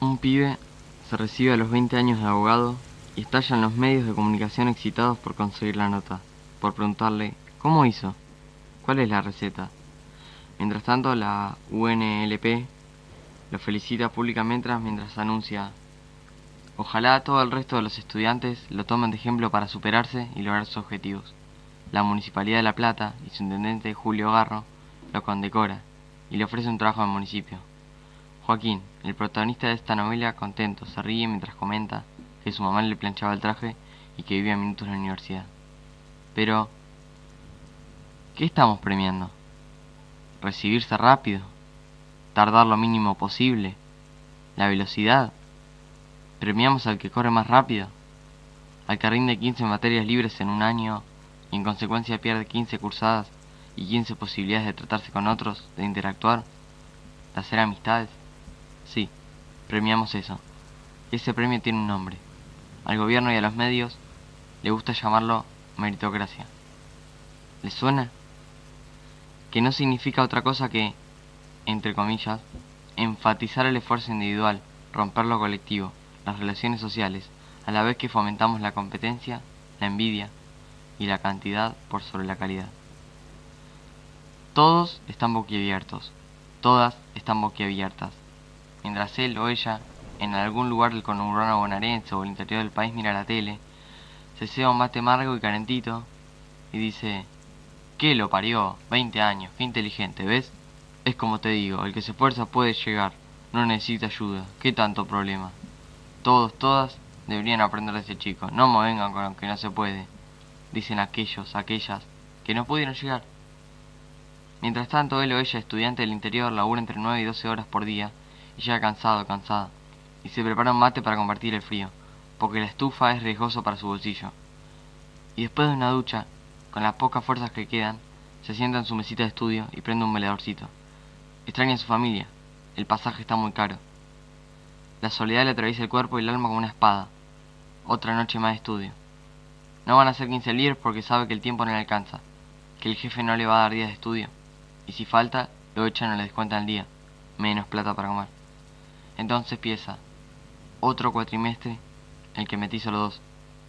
Un pibe se recibe a los 20 años de abogado y estalla en los medios de comunicación excitados por conseguir la nota, por preguntarle ¿cómo hizo? ¿Cuál es la receta? Mientras tanto, la UNLP lo felicita públicamente mientras anuncia: ojalá todo el resto de los estudiantes lo tomen de ejemplo para superarse y lograr sus objetivos. La Municipalidad de La Plata y su intendente Julio Garro lo condecora y le ofrece un trabajo al municipio. Joaquín, el protagonista de esta novela, contento, se ríe mientras comenta que su mamá le planchaba el traje y que vivía a minutos de la universidad. Pero, ¿qué estamos premiando? ¿Recibirse rápido? ¿Tardar lo mínimo posible? ¿La velocidad? ¿Premiamos al que corre más rápido? ¿Al que rinde 15 materias libres en un año y en consecuencia pierde 15 cursadas y 15 posibilidades de tratarse con otros, de interactuar, de hacer amistades? Sí, premiamos eso. Ese premio tiene un nombre. Al gobierno y a los medios le gusta llamarlo meritocracia. ¿Les suena? Que no significa otra cosa que, entre comillas, enfatizar el esfuerzo individual, romper lo colectivo, las relaciones sociales, a la vez que fomentamos la competencia, la envidia y la cantidad por sobre la calidad. Todos están boquiabiertos, todas están boquiabiertas. Mientras él o ella, en algún lugar del conurbano bonaerense o el interior del país, mira la tele, se ceba un mate amargo y calentito y dice: ¿qué lo parió? 20 años, qué inteligente, ¿ves? Es como te digo, el que se esfuerza puede llegar, no necesita ayuda, ¿qué tanto problema? Todos, todas deberían aprender de ese chico, no me vengan con lo que no se puede, dicen aquellos, aquellas, que no pudieron llegar. Mientras tanto, él o ella, estudiante del interior, labura entre 9 y 12 horas por día y llega cansado, cansada, y se prepara un mate para combatir el frío, porque la estufa es riesgoso para su bolsillo. Y después de una ducha, con las pocas fuerzas que quedan, se sienta en su mesita de estudio y prende un veladorcito. Extraña a su familia, el pasaje está muy caro. La soledad le atraviesa el cuerpo y el alma como una espada. Otra noche más de estudio. No van a ser 15 libres porque sabe que el tiempo no le alcanza, que el jefe no le va a dar días de estudio, y si falta, lo echan o le descuentan el día, menos plata para comer. Entonces empieza otro cuatrimestre, el que metí solo 2,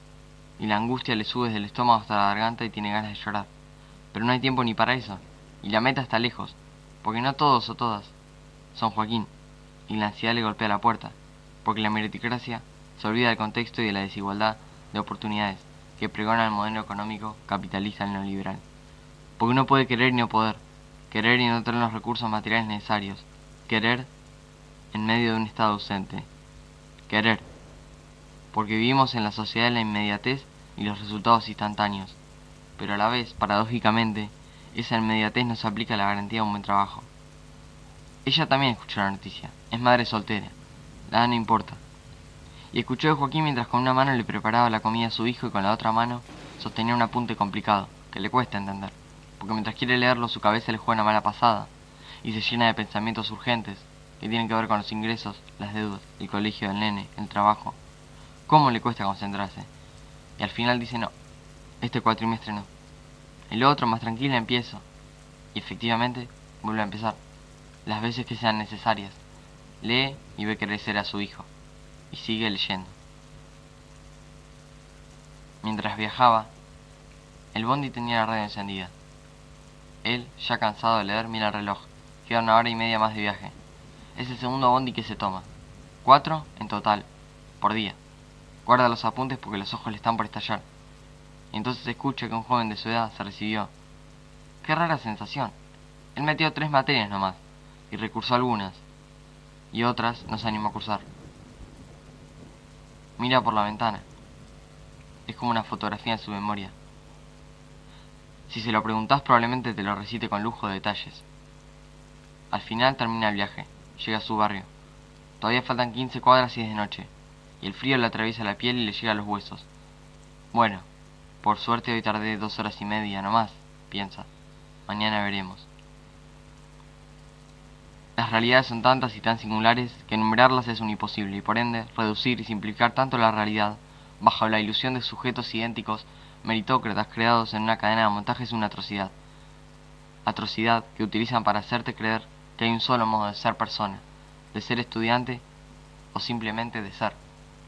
y la angustia le sube desde el estómago hasta la garganta y tiene ganas de llorar. Pero no hay tiempo ni para eso, y la meta está lejos, porque no todos o todas son Joaquín, y la ansiedad le golpea la puerta, porque la meritocracia se olvida del contexto y de la desigualdad de oportunidades que pregona el modelo económico capitalista neoliberal. Porque uno puede querer y no poder, querer y no tener los recursos materiales necesarios, querer en medio de un estado ausente, querer, porque vivimos en la sociedad de la inmediatez y los resultados instantáneos, pero a la vez, paradójicamente, esa inmediatez no se aplica a la garantía de un buen trabajo. Ella también escuchó la noticia, es madre soltera, nada no importa, y escuchó de Joaquín mientras con una mano le preparaba la comida a su hijo y con la otra mano sostenía un apunte complicado, que le cuesta entender, porque mientras quiere leerlo su cabeza le juega una mala pasada, y se llena de pensamientos urgentes, que tienen que ver con los ingresos, las deudas, el colegio del nene, el trabajo. ¿Cómo le cuesta concentrarse? Y al final dice no, este cuatrimestre no. El otro, más tranquila, empiezo. Y efectivamente, vuelve a empezar, las veces que sean necesarias. Lee y ve crecer a su hijo. Y sigue leyendo. Mientras viajaba, el bondi tenía la radio encendida. Él, ya cansado de leer, mira el reloj. Queda 1 hora y media más de viaje. Es el segundo bondi que se toma. 4 en total, por día. Guarda los apuntes porque los ojos le están por estallar. Y entonces escucha que un joven de su edad se recibió. Qué rara sensación. Él metió 3 materias nomás, y recursó algunas, y otras no se animó a cursar. Mira por la ventana. Es como una fotografía en su memoria. Si se lo preguntás probablemente te lo recite con lujo de detalles. Al final termina el viaje, llega a su barrio. Todavía faltan 15 cuadras y es de noche, y el frío le atraviesa la piel y le llega a los huesos. Bueno, por suerte hoy tardé 2 horas y media nomás, piensa. Mañana veremos. Las realidades son tantas y tan singulares que enumerarlas es un imposible y por ende reducir y simplificar tanto la realidad bajo la ilusión de sujetos idénticos, meritócratas creados en una cadena de montaje es una atrocidad. Atrocidad que utilizan para hacerte creer que hay un solo modo de ser persona, de ser estudiante o simplemente de ser.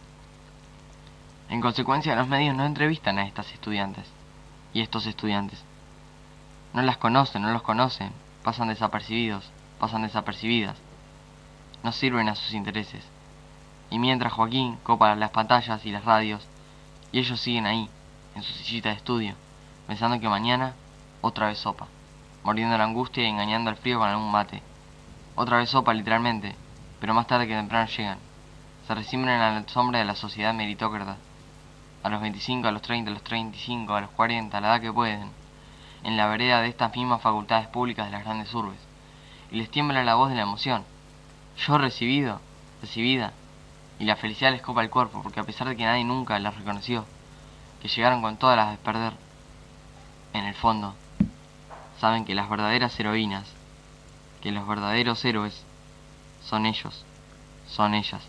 En consecuencia, los medios no entrevistan a estas estudiantes y estos estudiantes. No las conocen, no los conocen, pasan desapercibidos, pasan desapercibidas. No sirven a sus intereses. Y mientras Joaquín copa las pantallas y las radios, y ellos siguen ahí, en su sillita de estudio, pensando que mañana otra vez sopa, mordiendo la angustia y engañando al frío con algún mate. Otra vez sopa, literalmente, pero más tarde que temprano llegan. Se resimbran a la sombra de la sociedad meritócrata. A los 25, a los 30, a los 35, a los 40, a la edad que pueden, en la vereda de estas mismas facultades públicas de las grandes urbes. Y les tiembla la voz de la emoción. Yo recibido, recibida, y la felicidad les copa el cuerpo, porque a pesar de que nadie nunca las reconoció, que llegaron con todas las de perder, en el fondo, saben que las verdaderas heroínas, que los verdaderos héroes, son ellos, son ellas.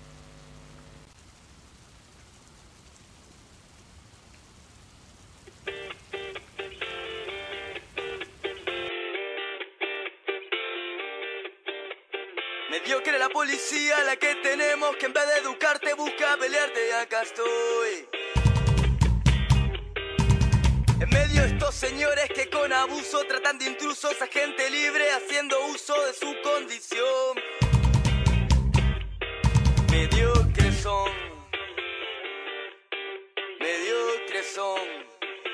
Mediocre la policía, la que tenemos, que en vez de educarte busca pelearte, y acá estoy. En medio de estos señores que con abuso tratan de intrusos a gente libre haciendo uso de su condición. Mediocres son, mediocres son.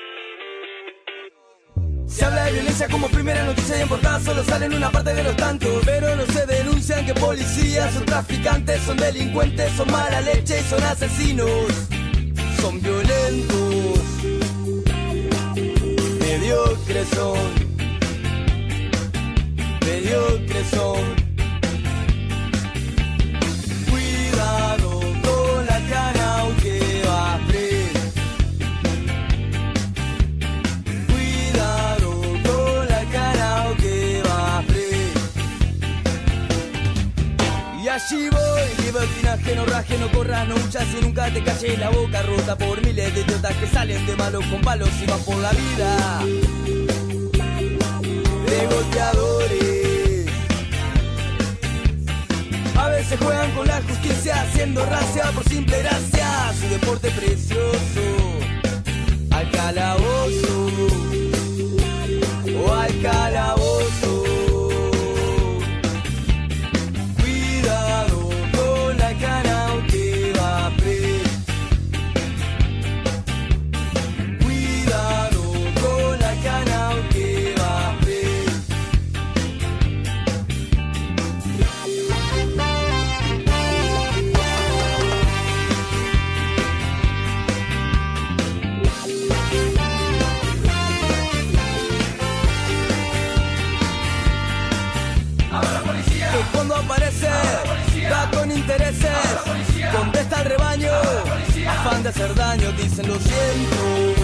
Se habla de violencia como primera noticia y en portada solo salen una parte de los tantos. Pero no se denuncian que policías son traficantes, son delincuentes, son mala leche y son asesinos. Son violentos. Mediocres son. Mediocres son. Cuidado con la cara aunque va frío. Allí voy, libertinaje, no raje, no corras, no huyas y nunca te calles la boca rota por miles de idiotas que salen de malos con palos y van por la vida de golpeadores. A veces juegan con la justicia haciendo racia por simple gracia, su deporte precioso, al calabozo o al calabozo. Cuando aparece, va con intereses, contesta al rebaño, afán de hacer daño, dicen lo siento.